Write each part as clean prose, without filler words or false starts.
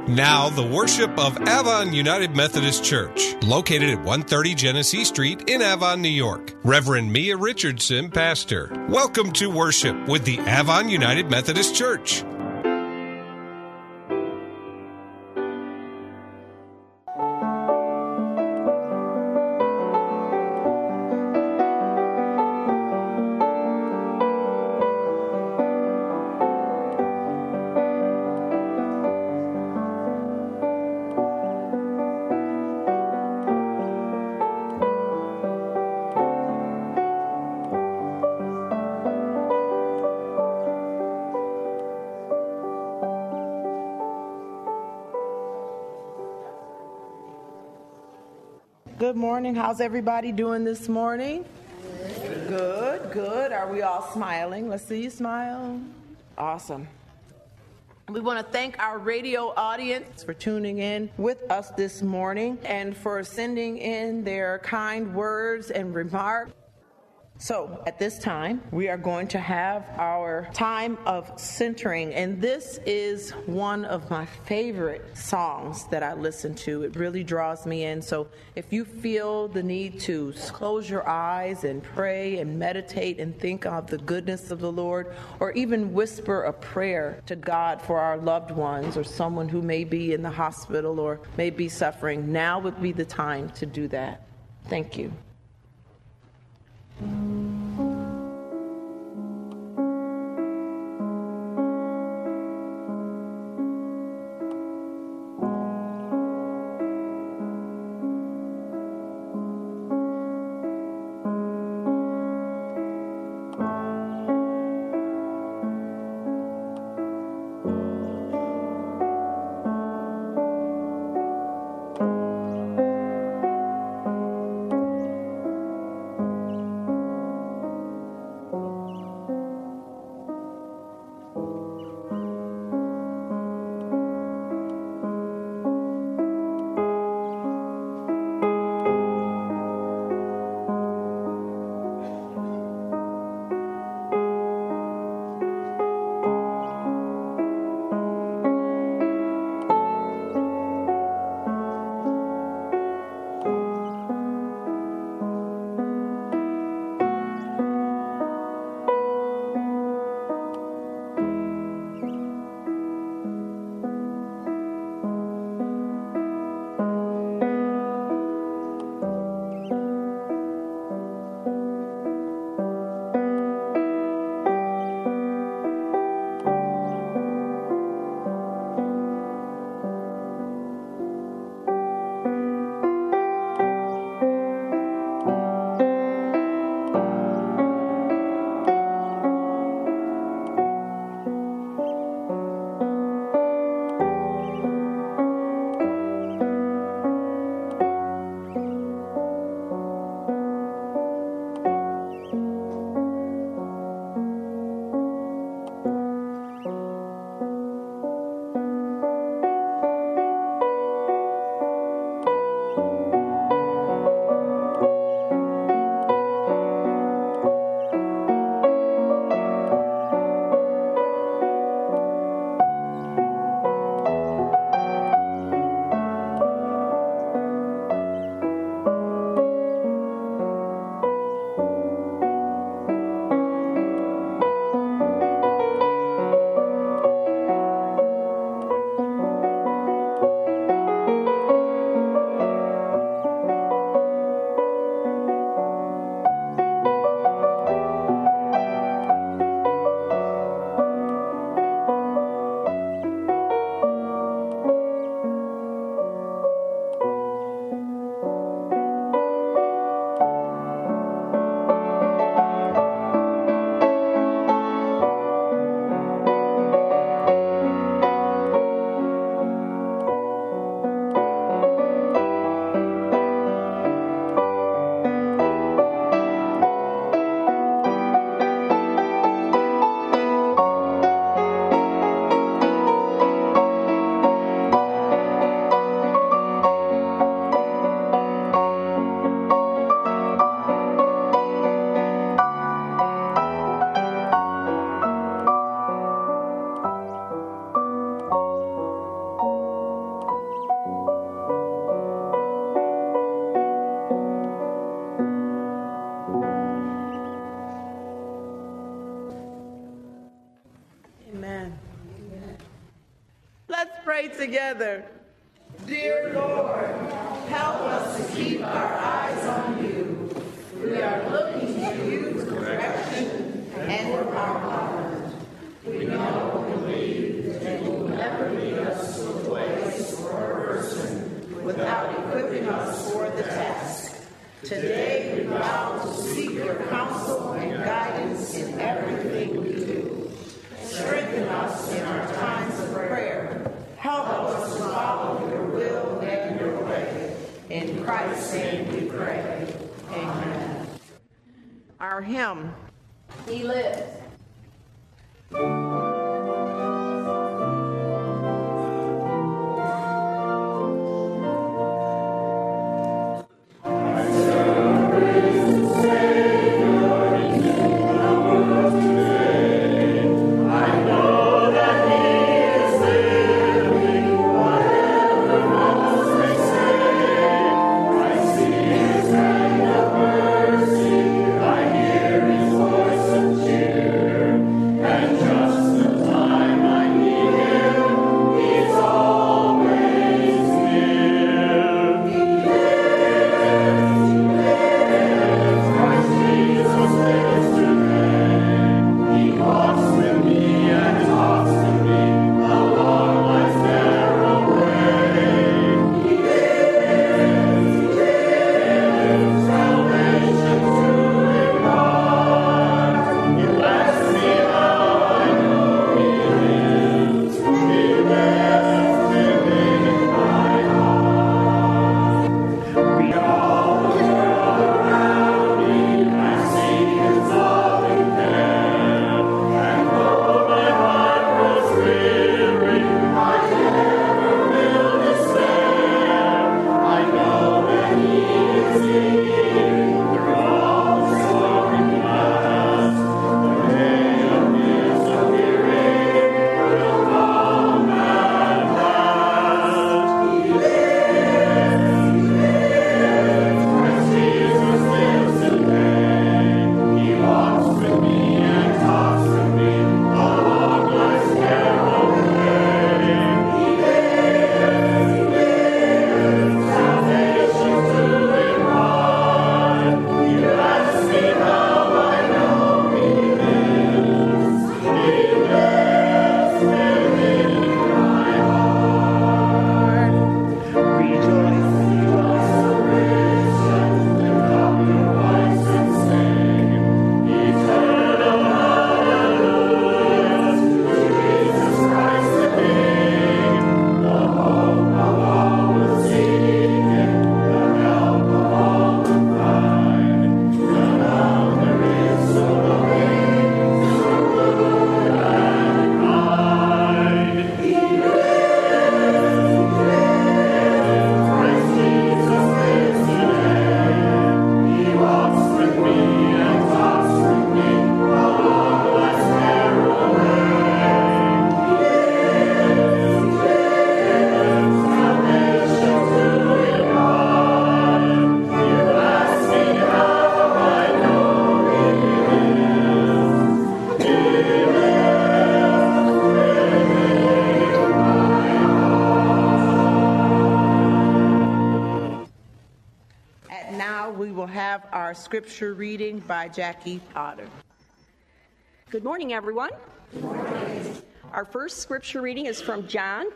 Now, the worship of Avon United Methodist Church, located at 130 Genesee Street in Avon, New York. Reverend Mia Richardson, pastor. Welcome to worship with the Avon United Methodist Church. Good morning. How's everybody doing this morning? Good. Are we all smiling? Let's see you smile. Awesome. We want to thank our radio audience for tuning in with us this morning and for sending in their kind words and remarks. So at this time, we are going to have our time of centering, and this is one of my favorite songs that I listen to. It really draws me in. So if you feel the need to close your eyes and pray and meditate and think of the goodness of the Lord, or even whisper a prayer to God for our loved ones or someone who may be in the hospital or may be suffering, now would be the time to do that. Thank you. pray together. Dear Lord, help us to keep our eyes on you. We are looking to you for direction and empowerment. We know and believe that you will never lead us to a place or a person without equipping us for the task. Today we vow to seek your counsel and guidance in everything we do. Strengthen us in our times of prayer. Help us to follow your will and your way. In Christ's name we pray. Amen. Our hymn, He Lives. Scripture reading by Jackie Potter. Good morning, everyone. Good morning. Our first scripture reading is from John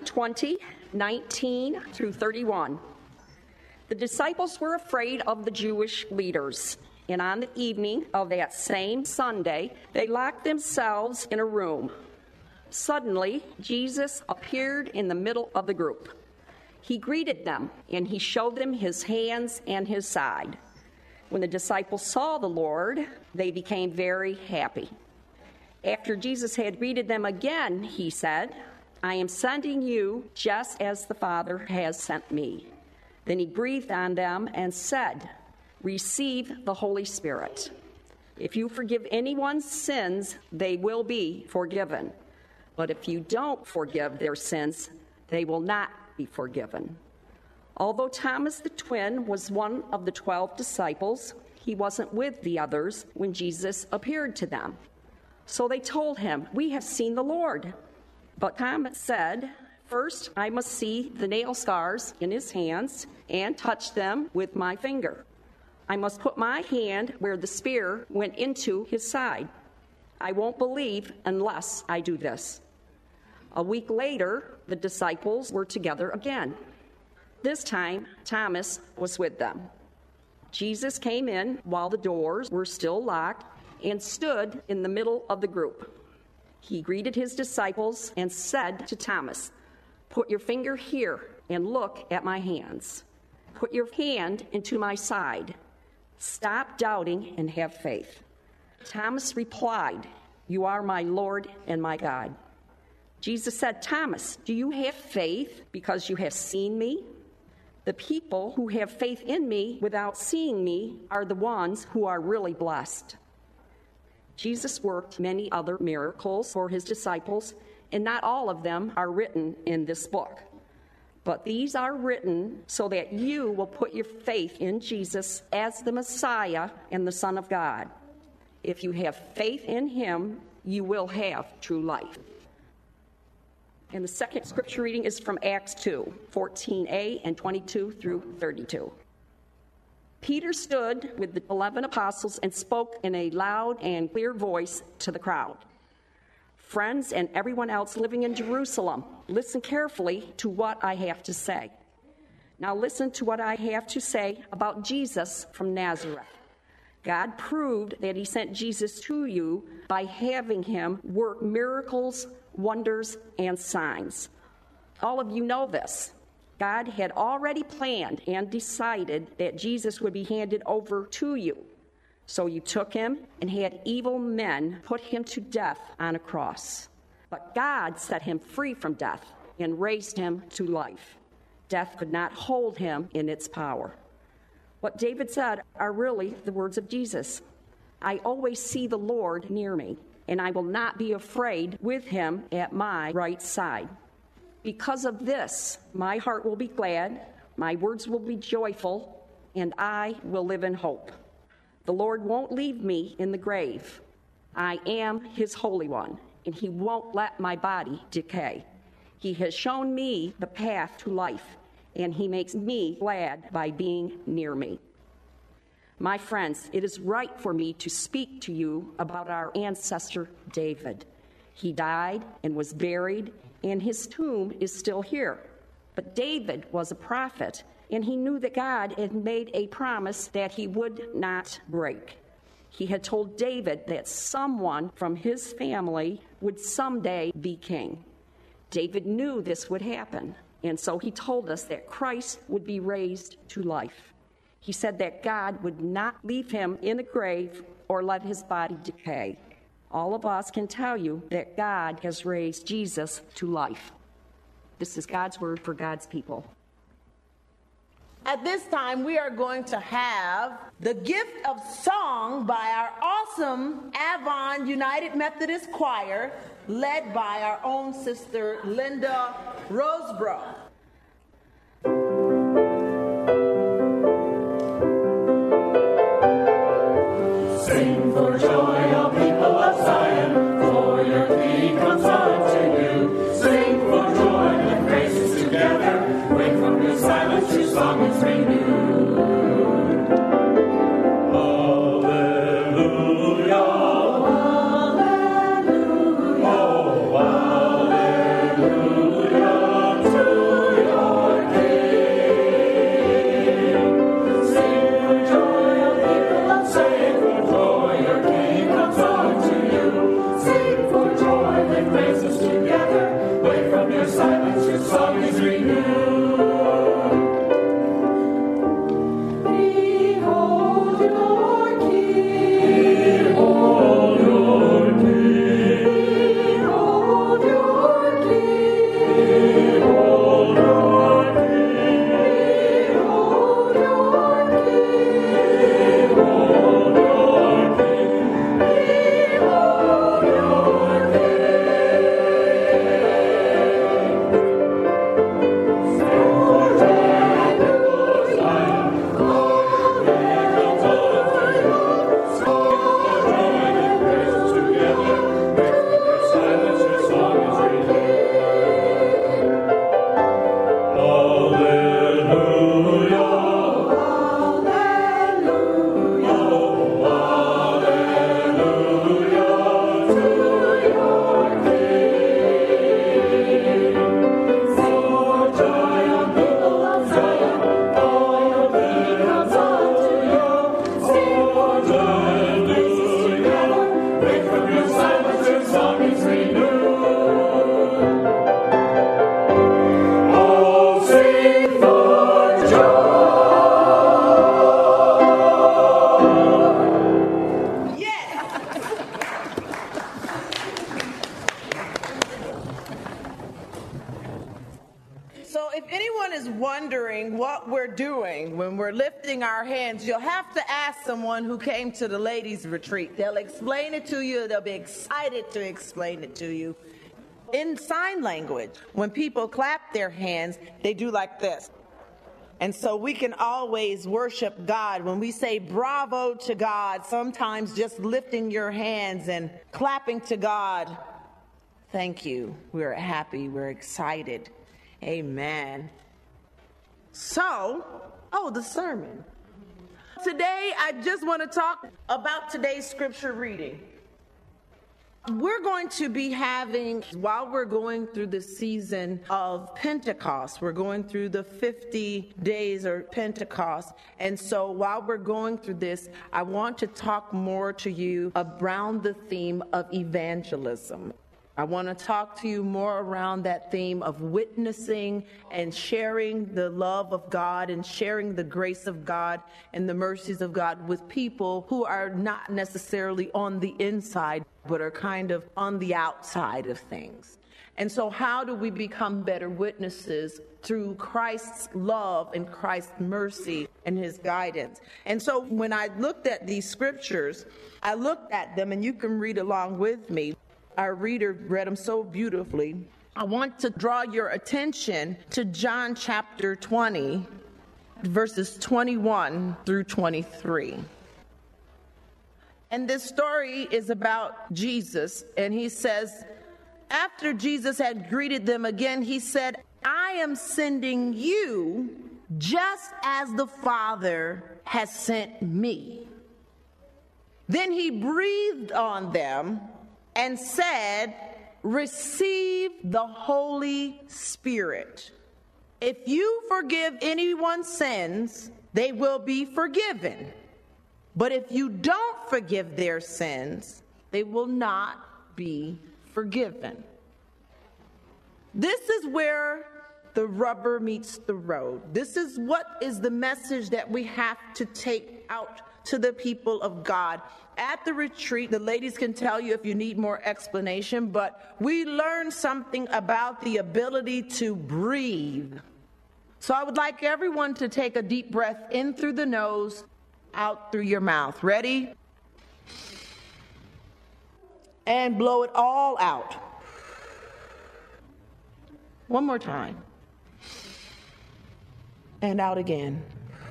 20:19 through 31. The disciples were afraid of the Jewish leaders, and on the evening of that same Sunday, they locked themselves in a room. Suddenly, Jesus appeared in the middle of the group. He greeted them, and he showed them his hands and his side. When the disciples saw the Lord, they became very happy. After Jesus had greeted them again, he said, I am sending you just as the Father has sent me. Then he breathed on them and said, receive the Holy Spirit. If you forgive anyone's sins, they will be forgiven. But if you don't forgive their sins, they will not be forgiven. Although Thomas the twin was one of the 12 disciples, he wasn't with the others when Jesus appeared to them. So they told him, we have seen the Lord. But Thomas said, First, I must see the nail scars in his hands and touch them with my finger. I must put my hand where the spear went into his side. I won't believe unless I do this." A week later, the disciples were together again. This time, Thomas was with them. Jesus came in while the doors were still locked and stood in the middle of the group. He greeted his disciples and said to Thomas, "Put your finger here and look at my hands. Put your hand into my side. Stop doubting and have faith." Thomas replied, "You are my Lord and my God." Jesus said, "Thomas, do you have faith because you have seen me? The people who have faith in me without seeing me are the ones who are really blessed." Jesus worked many other miracles for his disciples, and not all of them are written in this book. But these are written so that you will put your faith in Jesus as the Messiah and the Son of God. If you have faith in him, you will have true life. And the second scripture reading is from Acts 2, 14a and 22 through 32. Peter stood with the 11 apostles and spoke in a loud and clear voice to the crowd. "Friends and everyone else living in Jerusalem, listen carefully to what I have to say. Now listen to what I have to say about Jesus from Nazareth. God proved that he sent Jesus to you by having him work miracles, wonders, and signs. All of you know this. God had already planned and decided that Jesus would be handed over to you. So you took him and had evil men put him to death on a cross. But God set him free from death and raised him to life. Death could not hold him in its power." What David said are really the words of Jesus. "I always see the Lord near me, and I will not be afraid with him at my right side. Because of this, my heart will be glad, my words will be joyful, and I will live in hope. The Lord won't leave me in the grave. I am his Holy One, and he won't let my body decay. He has shown me the path to life, and he makes me glad by being near me." My friends, it is right for me to speak to you about our ancestor David. He died and was buried, and his tomb is still here. But David was a prophet, and he knew that God had made a promise that he would not break. He had told David that someone from his family would someday be king. David knew this would happen, and so he told us that Christ would be raised to life. He said that God would not leave him in a grave or let his body decay. All of us can tell you that God has raised Jesus to life. This is God's word for God's people. At this time, we are going to have the gift of song by our awesome Avon United Methodist Choir, led by our own sister, Linda Roseborough. Sing for joy, all people of Zion, for your King comes unto you. Sing for joy, let praises together, wake from your silence, your song is renewed. So if anyone is wondering what we're doing when we're lifting our hands, you'll have to ask someone who came to the ladies' retreat. They'll explain it to you. They'll be excited to explain it to you. In sign language, when people clap their hands, they do like this. And so we can always worship God. When we say bravo to God, sometimes just lifting your hands and clapping to God, thank you. We're happy. We're excited. Amen. So, the sermon. Today, I just want to talk about today's scripture reading. We're going to be having, while we're going through the season of Pentecost, we're going through the 50 days of Pentecost. And so while we're going through this, I want to talk more to you around the theme of evangelism. I want to talk to you more around that theme of witnessing and sharing the love of God and sharing the grace of God and the mercies of God with people who are not necessarily on the inside, but are kind of on the outside of things. And so how do we become better witnesses? Through Christ's love and Christ's mercy and his guidance. And so when I looked at these scriptures, I looked at them, and you can read along with me. Our reader read them so beautifully. I want to draw your attention to John chapter 20, verses 21 through 23. And this story is about Jesus, and he says, after Jesus had greeted them again, he said, I am sending you just as the Father has sent me. Then he breathed on them and said, receive the Holy Spirit. If you forgive anyone's sins, they will be forgiven. But if you don't forgive their sins, they will not be forgiven. This is where the rubber meets the road. This is what is the message that we have to take out to the people of God. At the retreat, the ladies can tell you if you need more explanation, but we learned something about the ability to breathe. So I would like everyone to take a deep breath in through the nose, out through your mouth. Ready? And blow it all out. One more time. And out again.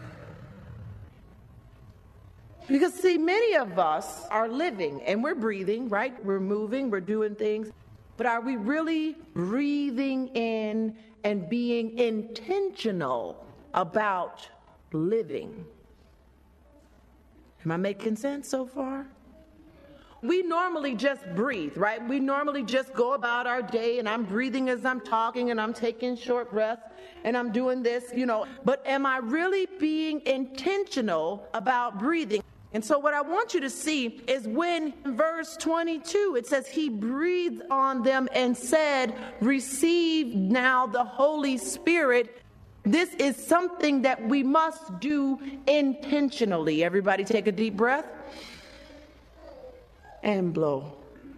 Because, see, many of us are living and we're breathing, right? We're moving, we're doing things. But are we really breathing in and being intentional about living? Am I making sense so far? We normally just breathe, right? We normally just go about our day, and I'm breathing as I'm talking, and I'm taking short breaths, and I'm doing this, But am I really being intentional about breathing? And so what I want you to see is when in verse 22, it says he breathed on them and said, receive now the Holy Spirit. This is something that we must do intentionally. Everybody take a deep breath and blow.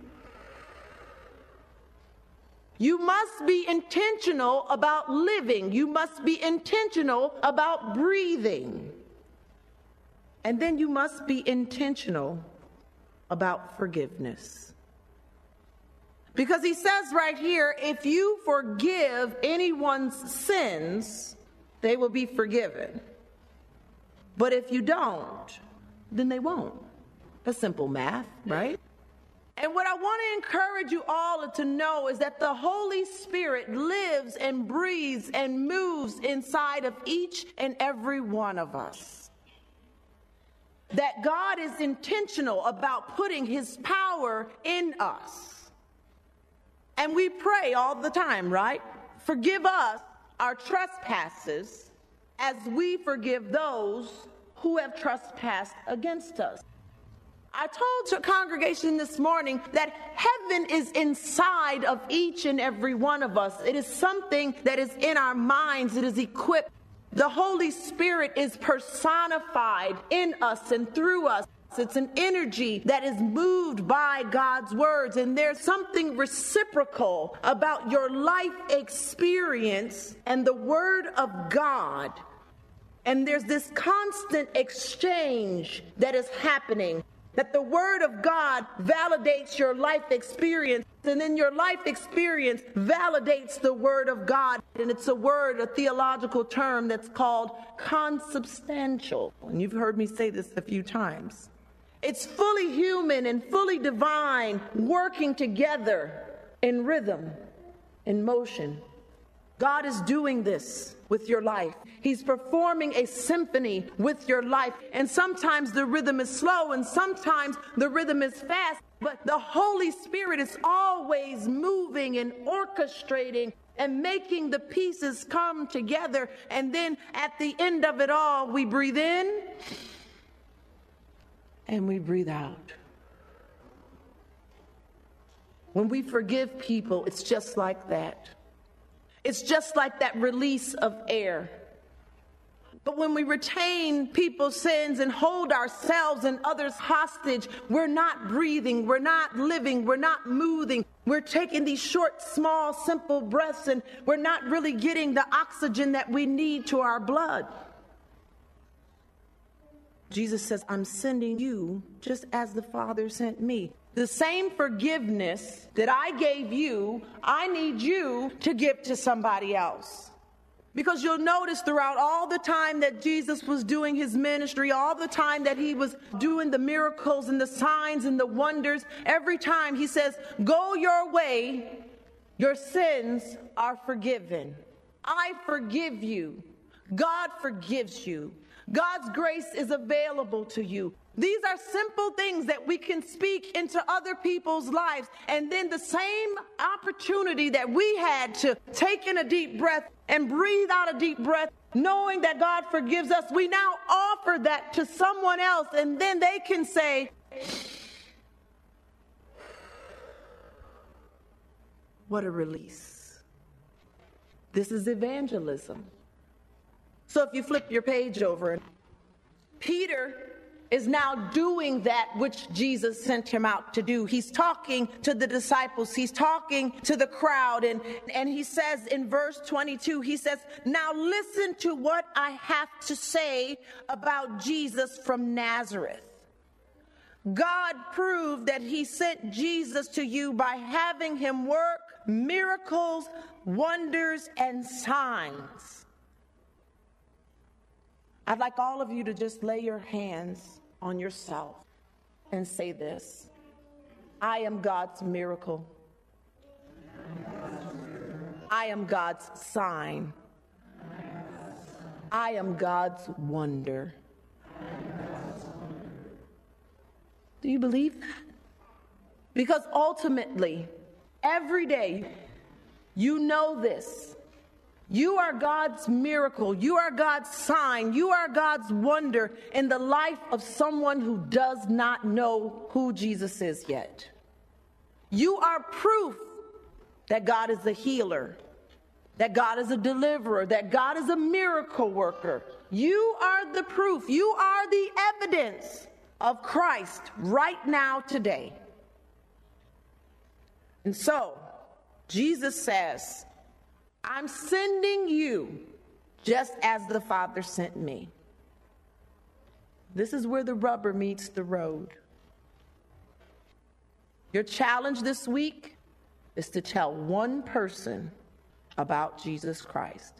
You must be intentional about living. You must be intentional about breathing. And then you must be intentional about forgiveness. Because he says right here, if you forgive anyone's sins, they will be forgiven. But if you don't, then they won't. That's simple math, right? And what I want to encourage you all to know is that the Holy Spirit lives and breathes and moves inside of each and every one of us. That God is intentional about putting his power in us. And we pray all the time, right? Forgive us our trespasses as we forgive those who have trespassed against us. I told your congregation this morning that heaven is inside of each and every one of us. It is something that is in our minds. It is equipped. The Holy Spirit is personified in us and through us. It's an energy that is moved by God's words. And there's something reciprocal about your life experience and the word of God. And there's this constant exchange that is happening, that the word of God validates your life experience, and then your life experience validates the word of God. And it's a theological term that's called consubstantial. And you've heard me say this a few times. It's fully human and fully divine, working together in rhythm, in motion. God is doing this with your life. He's performing a symphony with your life. And sometimes the rhythm is slow and sometimes the rhythm is fast. But the Holy Spirit is always moving and orchestrating and making the pieces come together. And then at the end of it all, we breathe in and we breathe out. When we forgive people, it's just like that. It's just like that release of air. But when we retain people's sins and hold ourselves and others hostage, we're not breathing, we're not living, we're not moving. We're taking these short, small, simple breaths, and we're not really getting the oxygen that we need to our blood. Jesus says, I'm sending you just as the Father sent me. The same forgiveness that I gave you, I need you to give to somebody else. Because you'll notice throughout all the time that Jesus was doing his ministry, all the time that he was doing the miracles and the signs and the wonders, every time he says, go your way, your sins are forgiven. I forgive you. God forgives you. God's grace is available to you. These are simple things that we can speak into other people's lives. And then the same opportunity that we had to take in a deep breath and breathe out a deep breath, knowing that God forgives us, we now offer that to someone else. And then they can say, what a release. This is evangelism. So if you flip your page over, Peter is now doing that which Jesus sent him out to do. He's talking to the disciples. He's talking to the crowd. And he says in verse 22, he says, now listen to what I have to say about Jesus from Nazareth. God proved that he sent Jesus to you by having him work miracles, wonders, and signs. I'd like all of you to just lay your hands on yourself and say this: I am God's miracle. I am God's sign. I am God's wonder. Do you believe that? Because ultimately, every day, you know this. You are God's miracle. You are God's sign. You are God's wonder in the life of someone who does not know who Jesus is yet. You are proof that God is a healer, that God is a deliverer, that God is a miracle worker. You are the proof. You are the evidence of Christ right now today. And so, Jesus says, I'm sending you just as the Father sent me. This is where the rubber meets the road. Your challenge this week is to tell one person about Jesus Christ.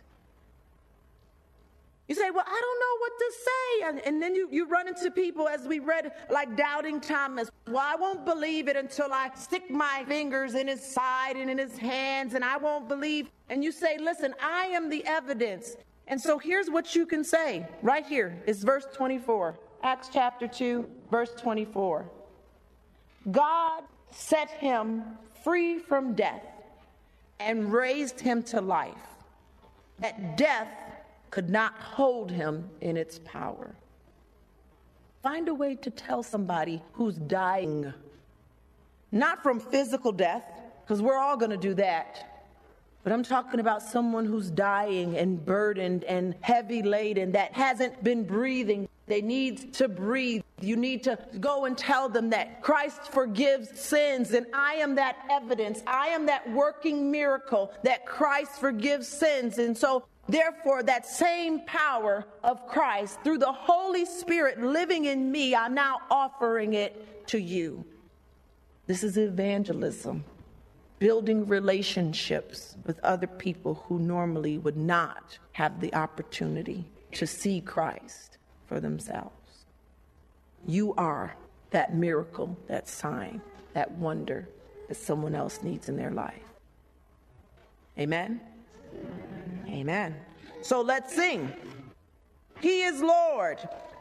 You say, well, I don't know what to say. And then you run into people, as we read, like doubting Thomas. Well, I won't believe it until I stick my fingers in his side and in his hands, and I won't believe. And you say, listen, I am the evidence. And so here's what you can say right here. It's verse 24. Acts chapter 2, verse 24. God set him free from death and raised him to life, that death could not hold him in its power. Find a way to tell somebody who's dying, not from physical death, because we're all going to do that, But I'm talking about someone who's dying and burdened and heavy laden that hasn't been breathing. They need to breathe. You need to go and tell them that Christ forgives sins, and I am that evidence. I am that working miracle that Christ forgives sins. And so, therefore, that same power of Christ through the Holy Spirit living in me, I'm now offering it to you. This is evangelism. Building relationships with other people who normally would not have the opportunity to see Christ for themselves. You are that miracle, that sign, that wonder that someone else needs in their life. Amen? Amen. So let's sing. He is Lord.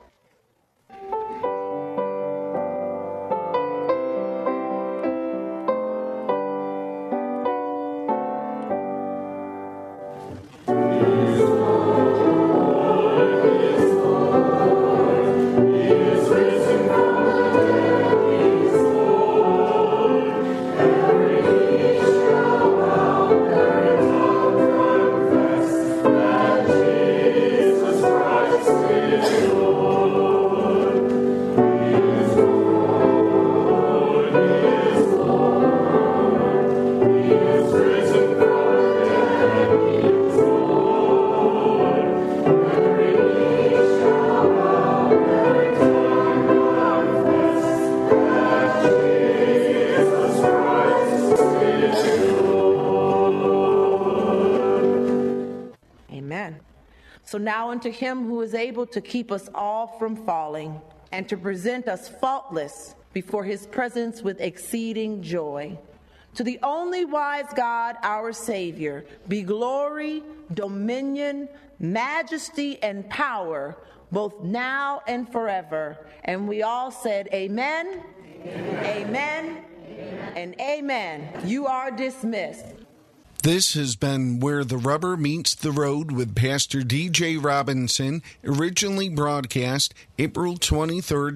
So now unto him who is able to keep us all from falling and to present us faultless before his presence with exceeding joy. To the only wise God, our Savior, be glory, dominion, majesty, and power, both now and forever. And we all said amen, amen, amen, and amen. You are dismissed. This has been Where the Rubber Meets the Road with Pastor D.J. Robinson, originally broadcast April 23,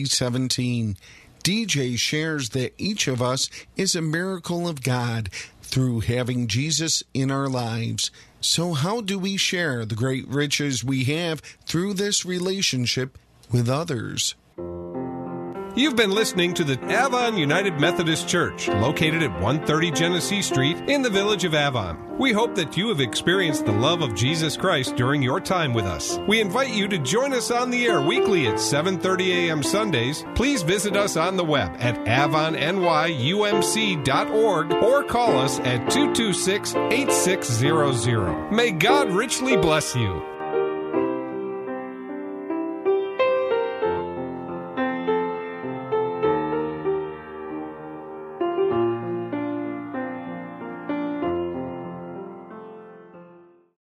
2017. DJ shares that each of us is a miracle of God through having Jesus in our lives. So how do we share the great riches we have through this relationship with others? You've been listening to the Avon United Methodist Church, located at 130 Genesee Street in the village of Avon. We hope that you have experienced the love of Jesus Christ during your time with us. We invite you to join us on the air weekly at 7:30 a.m. Sundays. Please visit us on the web at avonnyumc.org or call us at 226-8600. May God richly bless you.